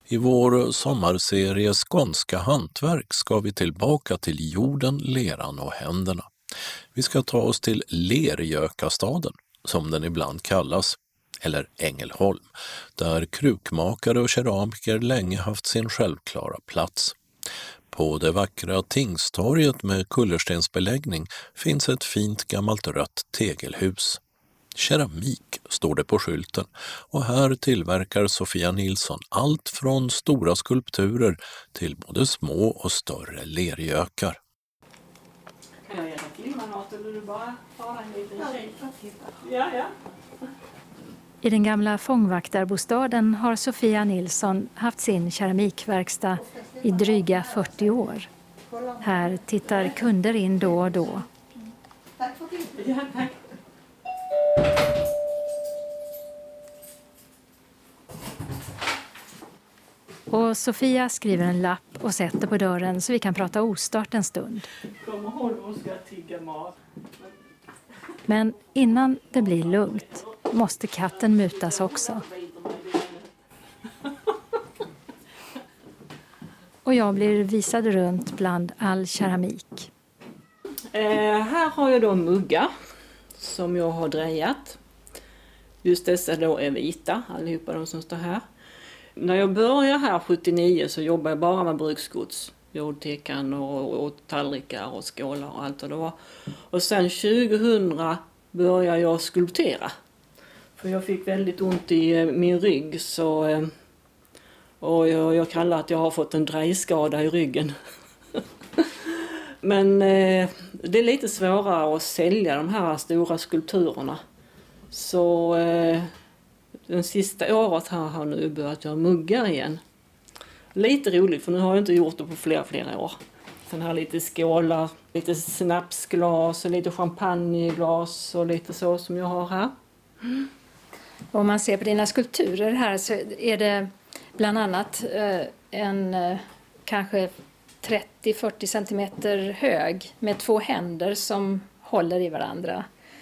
I vår sommarserie Skånska hantverk ska vi tillbaka till jorden, leran och händerna. Vi ska ta oss till Lergökastaden, som den ibland kallas, eller Ängelholm, där krukmakare och keramiker länge haft sin självklara plats. På det vackra Tingstorget med kullerstensbeläggning finns ett fint gammalt rött tegelhus. Keramik står det på skylten och här tillverkar Sofia Nilsson allt från stora skulpturer till både små och större lergökar. Kan jag hjälpa till med något eller du bara tar en liten kik? Ja. I den gamla fångvaktarbostaden har Sofia Nilsson haft sin keramikverkstad i dryga 40 år. Här tittar kunder in då och då. Tack för det. Ja, tack. Och Sofia skriver en lapp och sätter på dörren så vi kan prata ostart en stund. Kom ihåg att ska tigga mat. Men innan det blir lugnt måste katten mutas också. Och jag blir visad runt bland all keramik. Här har jag då muggar som jag har drejat. Just dessa då är vita, allihopa de som står här. När jag började här 79 så jobbade jag bara med bruksgods. Jordtekan och tallrikar och skålar och allt vad det var. Och sen 2000 började jag skulptera. För jag fick väldigt ont i min rygg och jag kallar att jag har fått en drejskada i ryggen. Men det är lite svårare att sälja de här stora skulpturerna. Så den sista året här har nu börjat göra muggar igen. Lite roligt för nu har jag inte gjort det på flera år. Sen här lite skålar, lite snapsglas och lite champagneglas och lite så som jag har här. Om man ser på dina skulpturer här så är det bland annat en kanske 30-40 centimeter hög med 2 händer som håller i varandra.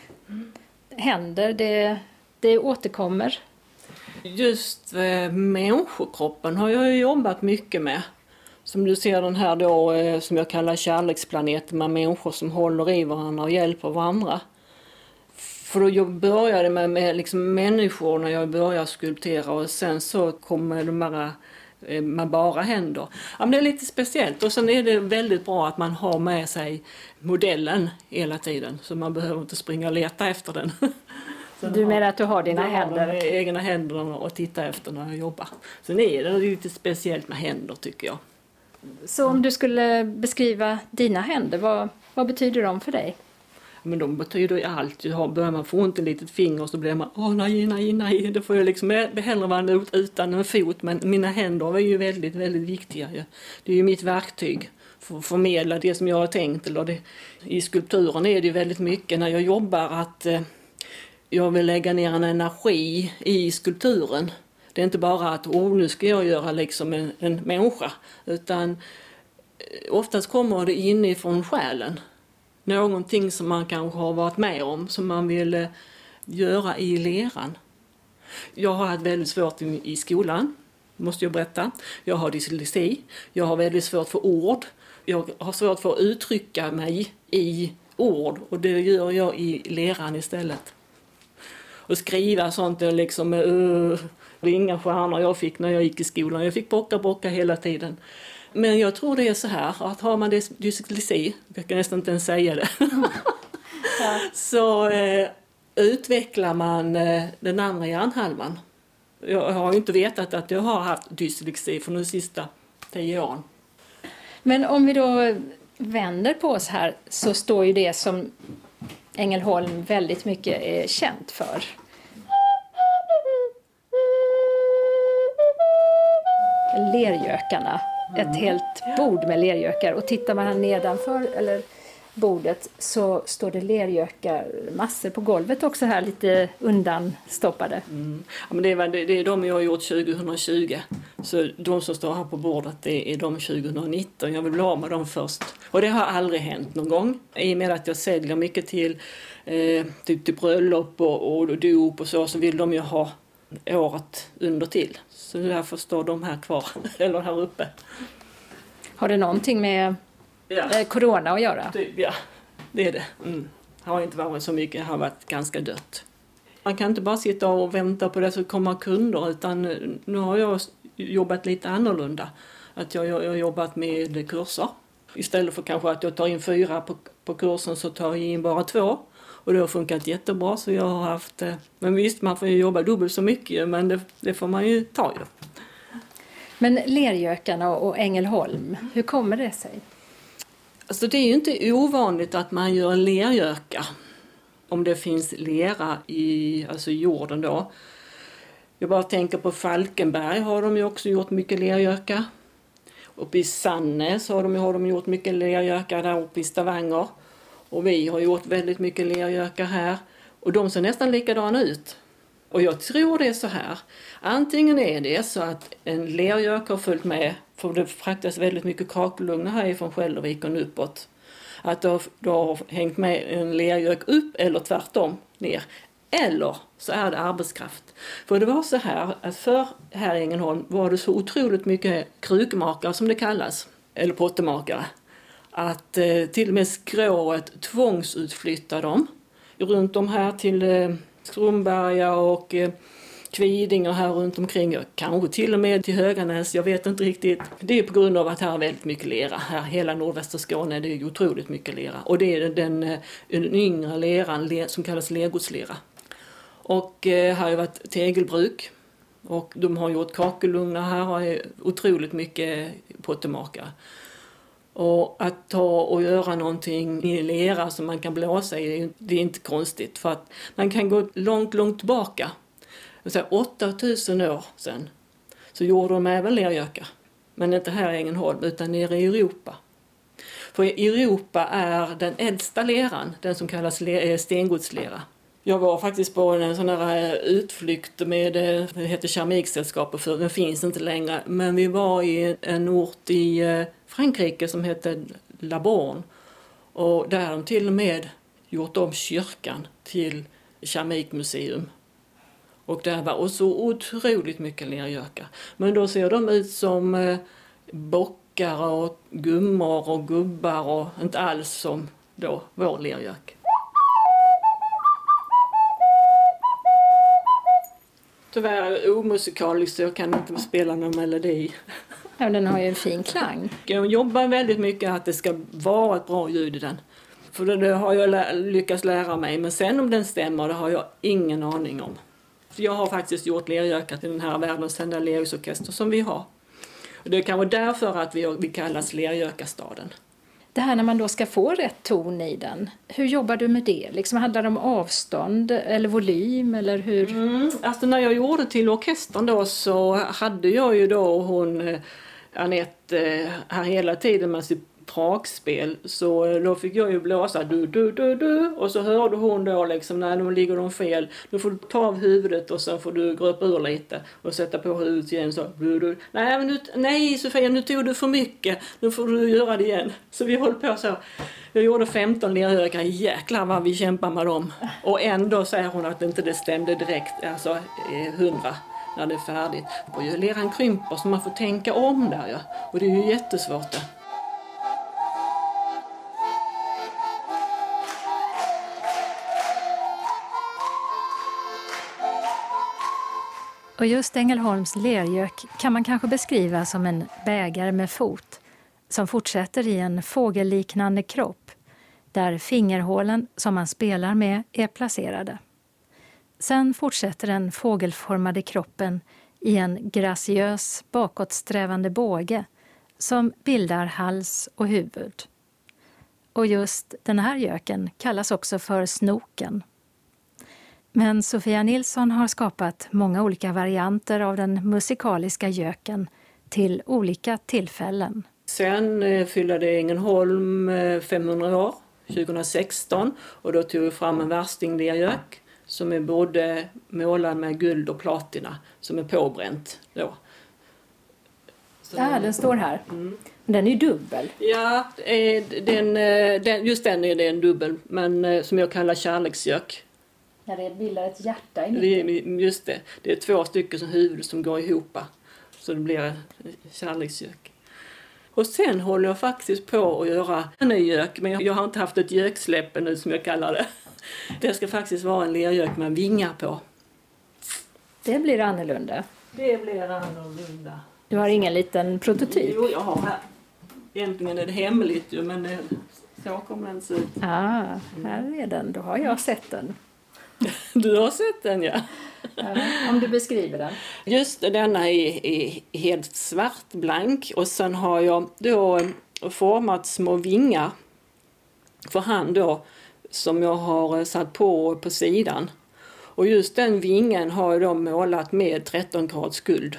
Händer, det återkommer. Just människokroppen har jag jobbat mycket med. Som du ser den här då som jag kallar kärleksplaneten med människor som håller i varandra och hjälper varandra. För då jag började med liksom människor när jag började skulptera och sen så kommer de med bara händer. Ja, men det är lite speciellt och sen är det väldigt bra att man har med sig modellen hela tiden så man behöver inte springa och leta efter den. Du menar att du har dina händer? Jag har egna händer och titta efter när jag jobbar. Sen är det lite speciellt med händer tycker jag. Så om du skulle beskriva dina händer, vad betyder de för dig? Men de betyder ju allt. Börjar man få ont i ett litet finger så blir man nej. Det får jag liksom hellre vara utan en fot. Men mina händer är ju väldigt, väldigt viktiga. Det är ju mitt verktyg för att förmedla det som jag har tänkt. I skulpturen är det ju väldigt mycket när jag jobbar att jag vill lägga ner en energi i skulpturen. Det är inte bara att nu ska jag göra liksom en människa. Utan oftast kommer det inifrån själen. Någonting som man kanske har varit med om som man vill göra i leran. Jag har haft väldigt svårt i skolan, måste jag berätta. Jag har dyslexi. Jag har väldigt svårt för ord. Jag har svårt för att uttrycka mig i ord och det gör jag i leran istället. Och skriva sånt är liksom det är inga stjärnor jag fick när jag gick i skolan. Jag fick bocka hela tiden. Men jag tror det är så här att har man dyslexi, jag kan nästan inte ens säga det, så utvecklar man den andra hjärnhalvan. Jag har ju inte vetat att jag har haft dyslexi för de sista 10 åren. Men om vi då vänder på oss här så står ju det som Ängelholm väldigt mycket är känt för. Lergökarna. Ett helt bord med lergökar. Och tittar man här nedanför eller bordet så står det lergökar massor på golvet också här lite undanstoppade. Ja, men det är de jag har gjort 2020. Så de som står här på bordet det är de 2019. Jag vill bli av med dem först. Och det har aldrig hänt någon gång. I och med att jag säljer mycket till bröllop och dop och så vill de ju ha året under till. Så därför står de här kvar, eller här uppe. Har det någonting med corona att göra? Ja, det är det. Det har inte varit så mycket, det har varit ganska dött. Man kan inte bara sitta och vänta på det så kommer kunder, utan nu har jag jobbat lite annorlunda. Att jag har jobbat med kurser. Istället för kanske att jag tar in 4 på kursen så tar jag in bara 2. Och det har funkat jättebra, så jag har haft... Men visst, man får ju jobba dubbelt så mycket, men det får man ju ta ju. Men Lergökarna och Ängelholm, hur kommer det sig? Alltså det är ju inte ovanligt att man gör lergöka. Om det finns lera i jorden då. Jag bara tänker på Falkenberg har de ju också gjort mycket lergöka. Uppe i Sannäs har de gjort mycket lergöka där uppe i Stavanger. Och vi har gjort väldigt mycket lergöka här. Och de ser nästan likadana ut. Och jag tror det är så här. Antingen är det så att en lergök har följt med. För det fraktas väldigt mycket kakelugnar härifrån Skälderviken uppåt. Att det har hängt med en lergök upp eller tvärtom ner. Eller så är det arbetskraft. För det var så här att för här i Ängelholm var det så otroligt mycket krukmakare som det kallas. Eller pottemakare. Att till och med skrået tvångsutflyttade dem. Runt om här till Strömberga och Kviding och här runt omkring. Kanske till och med till Höganäs, jag vet inte riktigt. Det är på grund av att här är väldigt mycket lera. Här hela nordvästra Skåne det är otroligt mycket lera. Och det är den yngre leran som kallas lergodslera. Och här har ju varit tegelbruk. Och de har gjort kakelugnar här har otroligt mycket pottemakare. Och att ta och göra någonting i lera som man kan blåsa i, det är inte konstigt. För att man kan gå långt, långt tillbaka. 8000 år sedan så gjorde de även lergökar. Men inte här i Ängelholm utan nere i Europa. För i Europa är den äldsta leran, den som kallas stengodslera. Jag var faktiskt på en sån här utflykt med, det heter Keramiksällskapet för den finns inte längre. Men vi var i en ort i Frankrike som heter La Borne. Och där har de till och med gjort om kyrkan till keramikmuseum. Och där var så otroligt mycket lergökar. Men då ser de ut som bockar och gummor och gubbar och inte alls som då vår lergök. Tyvärr omusikaliskt så jag kan inte spela någon melodi. Ja, den har ju en fin klang. Jag jobbar väldigt mycket att det ska vara ett bra ljud i den. För det har jag lyckats lära mig. Men sen om den stämmer det har jag ingen aning om. Jag har faktiskt gjort lergökar till den här världens enda lergöksorkester som vi har. Och det kan vara därför att vi kallas Lergökarstaden. Det här när man då ska få rätt ton i den, hur jobbar du med det? Liksom, handlar det om avstånd eller volym eller hur? Alltså när jag gjorde till orkestern då så hade jag ju då hon Anette här hela tiden med sitt pragspel. Så då fick jag ju blåsa du och så hörde hon då liksom när de ligger fel. Då får du ta av huvudet och så får du gröpa ur lite och sätta på huvudet igen så du. Nej Sofia, nu tog du för mycket. Nu får du göra det igen. Så vi höll på så. Jag gjorde 15 lergökar. Jäklar vad vi kämpar med dem. Och ändå säger hon att inte det stämde direkt. Alltså 100 när det är färdigt. Och ju leran krymper så man får tänka om där ja. Och det är ju jättesvårt det. Och just Ängelholms lergök kan man kanske beskriva som en bägare med fot som fortsätter i en fågelliknande kropp där fingerhålen som man spelar med är placerade. Sen fortsätter den fågelformade kroppen i en graciös bakåtsträvande båge som bildar hals och huvud. Och just den här göken kallas också för snoken. Men Sofia Nilsson har skapat många olika varianter av den musikaliska göken till olika tillfällen. Sen fyllde Ängelholm 500 år, 2016. Och då tog vi fram en värstinglergök som är både målad med guld och platina som är påbränt då. Ja, den står här. Den är ju dubbel. Ja, just den är en dubbel, men som jag kallar kärleksgök. När det bildar ett hjärta i mitten. Just det. Det är 2 stycken som huvud som går ihop. Så det blir en kärleksgök. Och sen håller jag faktiskt på att göra en ny gök. Men jag har inte haft ett göksläpp nu som jag kallar det. Det ska faktiskt vara en lergök med vingar på. Det blir annorlunda. Det blir annorlunda. Du har ingen liten prototyp? Jo, jag har här. Egentligen är det hemligt ju, men så kommer den se ut. Här är den. Då har jag sett den. Du har sett den, ja. Om du beskriver den. Just denna är helt svart, blank. Och sen har jag då format små vingar för hand då, som jag har satt på sidan. Och just den vingen har jag då målat med 13 karats guld.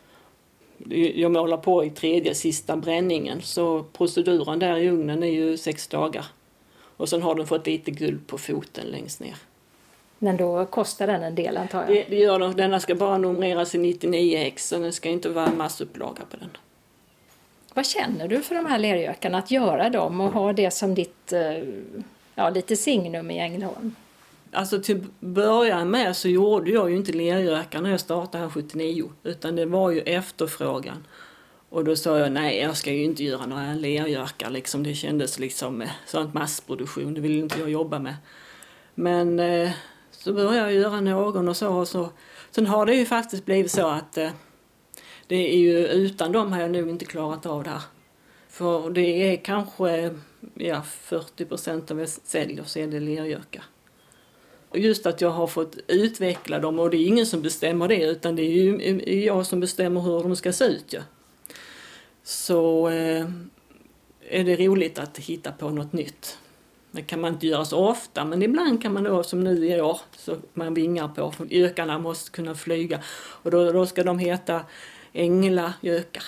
Jag målar på i 3:e sista bränningen, så proceduren där i ugnen är ju 6 dagar. Och sen har den fått lite guld på foten längst ner. Men då kostar den en del, antar jag? Det gör den. Denna ska bara numreras i 99x, så det ska inte vara en massupplaga på den. Vad känner du för de här lergökarna, att göra dem och ha det som ditt lite signum i Ängelholm? Alltså till början med så gjorde jag ju inte lergökar när jag startade här 79, utan det var ju efterfrågan. Och då sa jag, nej, jag ska ju inte göra några lergökar, liksom. Det kändes liksom sånt massproduktion, det vill inte jag jobba med. Men så började jag göra någon och så. Sen har det ju faktiskt blivit så att det är ju, utan dem har jag nog inte klarat av det här. För det är kanske 40% av vad jag säljer, så är det lergökar. Och just att jag har fått utveckla dem, och det är ingen som bestämmer det, utan det är ju jag som bestämmer hur de ska se ut. Ja. Så är det roligt att hitta på något nytt. Det kan man inte göra så ofta, men ibland kan man då, som nu i år, så man vingar på. För gökarna måste kunna flyga, och då ska de heta änglagökar.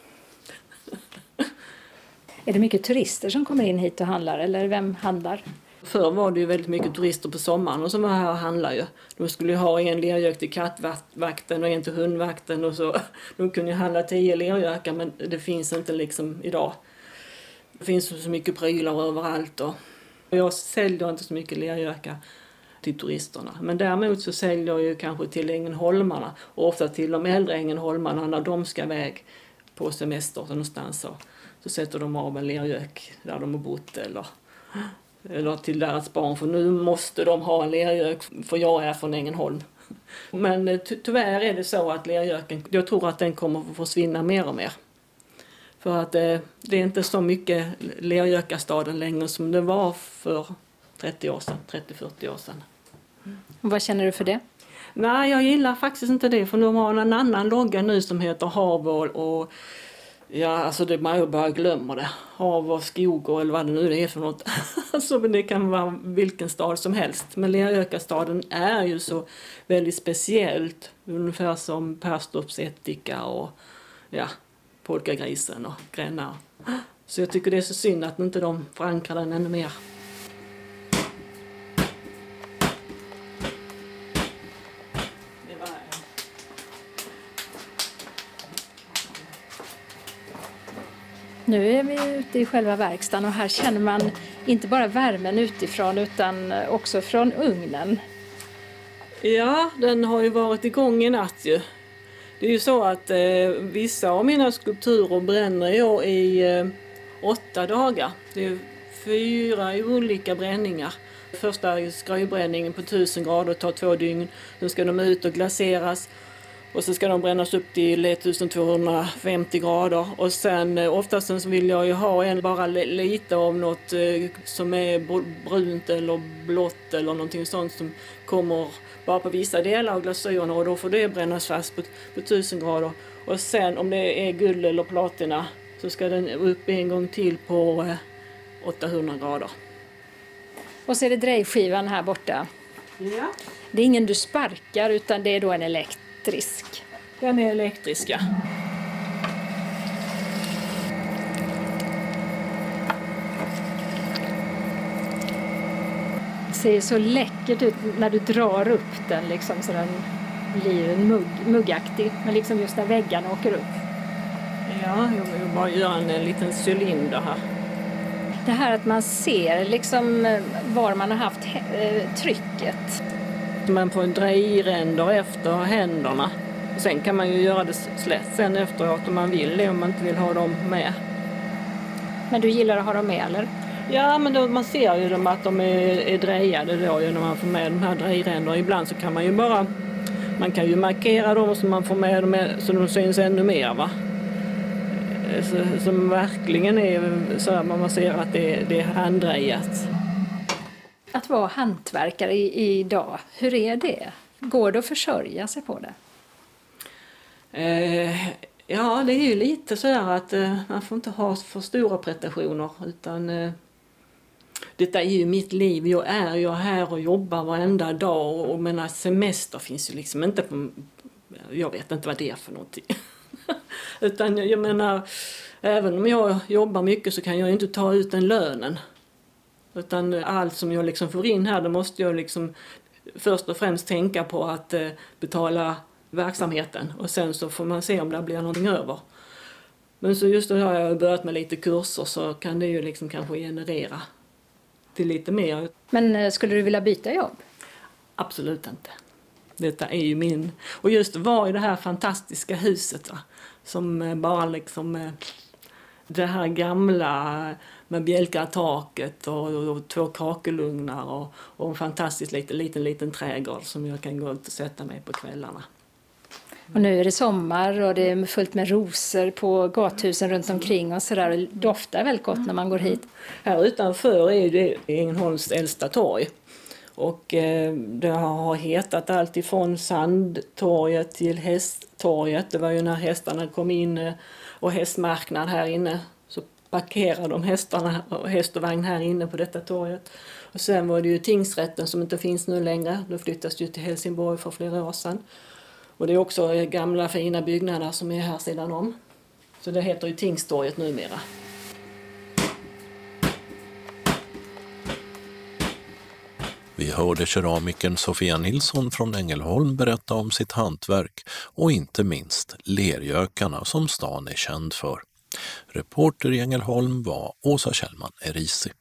Är det mycket turister som kommer in hit och handlar, eller vem handlar? Förr var det ju väldigt mycket turister på sommaren och som var här och handlade ju. De skulle ju ha en lergök till kattvakten och en till hundvakten, och så. De kunde ju handla 10 lergökar, men det finns inte liksom idag. Det finns så mycket prylar överallt, och jag säljer inte så mycket lergökar till turisterna. Men däremot så säljer jag ju kanske till ängelholmarna, och ofta till de äldre ängelholmarna när de ska iväg på semester någonstans, så sätter de av en lergök där de har bott, eller till deras barn, för nu måste de ha en lergök, för jag är från Ängelholm. Men tyvärr är det så att lergöken, jag tror att den kommer att försvinna mer och mer. För att det är inte så mycket lergökastaden längre som det var för 30-40 år sedan. Vad känner du för det? Nej, jag gillar faktiskt inte det, för de har en annan logga nu som heter hav och alltså det man ju bara glömmer det. Hav och skog och eller vad det nu är för något. Alltså, men det kan vara vilken stad som helst. Men Lergökastaden är ju så väldigt speciellt. Ungefär som Perstorps ättika och Polkagrisen och Gränna. Så jag tycker det är så synd att inte de förankrar den ännu mer. Nu är vi ute i själva verkstaden, och här känner man inte bara värmen utifrån utan också från ugnen. Ja, den har ju varit igång i natt ju. Det är ju så att vissa av mina skulpturer bränner jag i 8 dagar. Det är 4 olika bränningar. Första skröjbränningen på 1000 grader tar 2 dygn. Då ska de ut och glaseras. Och så ska de brännas upp till 1250 grader. Och sen oftast så vill jag ju ha bara lite av något som är brunt eller blått eller någonting sånt som kommer bara på vissa delar av glasyrerna, och då får det brännas fast på 1000 grader. Och sen om det är guld eller platina så ska den upp en gång till på 800 grader. Och så är det drejskivan här borta. Ja. Det är ingen du sparkar, utan det är då en elektrisk. Den är elektriska. Det ser så läckert ut när du drar upp den, liksom, så den blir en muggaktig. Men liksom just när väggarna åker upp. Ja, jag vill bara göra en liten cylinder här. Det här att man ser liksom var man har haft trycket. sätter man på drejränder efter händerna. Sen kan man ju göra det slätt sen efteråt om man vill det, om man inte vill ha dem med. Men du gillar att ha dem med, eller? Ja, men då, man ser ju dem att de är drejade då när man får med de här drejränder. Ibland så kan man ju bara, man kan ju markera dem så man får med dem så de syns ännu mer, va. Som verkligen är så att man ser att det är handdrejat. Att vara hantverkare idag, hur är det? Går det att försörja sig på det? Ja, det är ju lite så här att man får inte ha för stora prestationer, utan detta är ju mitt liv. Jag är här och jobbar varenda dag, och menar, semester finns ju liksom inte på, jag vet inte vad det är för någonting. Utan jag menar, även om jag jobbar mycket så kan jag inte ta ut den lönen. Utan allt som jag liksom får in här, då måste jag liksom först och främst tänka på att betala verksamheten. Och sen så får man se om det blir någonting över. Men så just då har jag börjat med lite kurser, så kan det ju liksom kanske generera till lite mer. Men skulle du vilja byta jobb? Absolut inte. Detta är ju min. Och just var i det här fantastiska huset, va? Som bara liksom det här gamla med bjälkar taket och 2 kakelugnar och en fantastisk liten trädgård som jag kan gå ut och sätta mig på kvällarna. Och nu är det sommar och det är fullt med rosor på gathusen runt omkring och sådär. Det doftar väldigt gott när man går hit. Här utanför är det Ängelholms äldsta torg. Och det har hetat allt ifrån Sandtorget till Hästtorget. Det var ju när hästarna kom in och hästmarknad här inne. Så parkerade de hästarna och häst och vagn här inne på detta torget. Och sen var det ju tingsrätten som inte finns nu längre. Då flyttades det till Helsingborg för flera år sedan. Och det är också gamla fina byggnader som är här sedan om. Så det heter ju Tingstorget numera. Vi hörde keramikern Sofia Nilsson från Ängelholm berätta om sitt hantverk och inte minst lergökarna som stan är känd för. Reporter i Ängelholm var Åsa Kjellman Erisi.